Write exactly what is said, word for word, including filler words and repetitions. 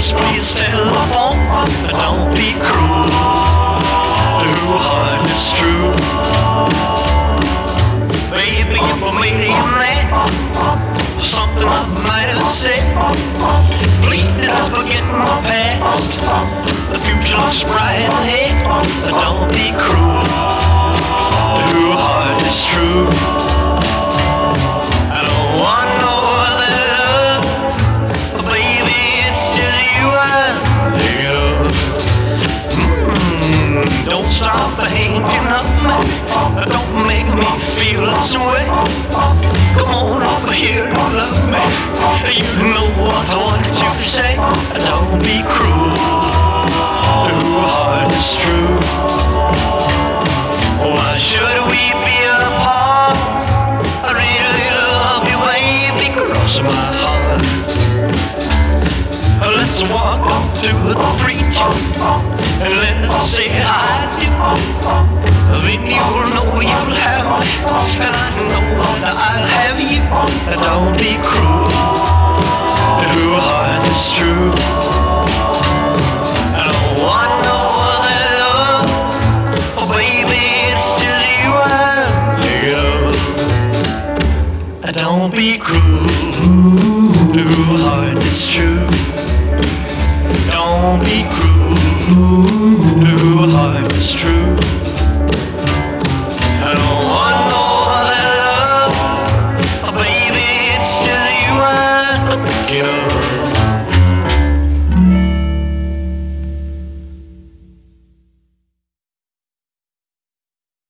Please, please telephone. Don't be cruel. Your heart is true. Baby, if I made you mad, something I might have said, please don't forget my past. The future looks bright ahead. Don't be cruel. Your heart is true. I don't want no other love, baby. It's just you I'm thinking of. Mm, don't stop thinking of me. Don't make me feel this way. Come on over here and love me. You know what I want you to say. Don't be cruel. Your heart is true. Why should we be apart? I really love you, baby, cross my heart. Let's walk up to the preacher and let's say I do. Then you'll know you'll have me, and I know that I'll have you. Don't be cruel. Your heart is true. I don't want no other love. Oh, baby, it's just you I'm thinking of. Don't be cruel. Your heart is true. Don't be cruel.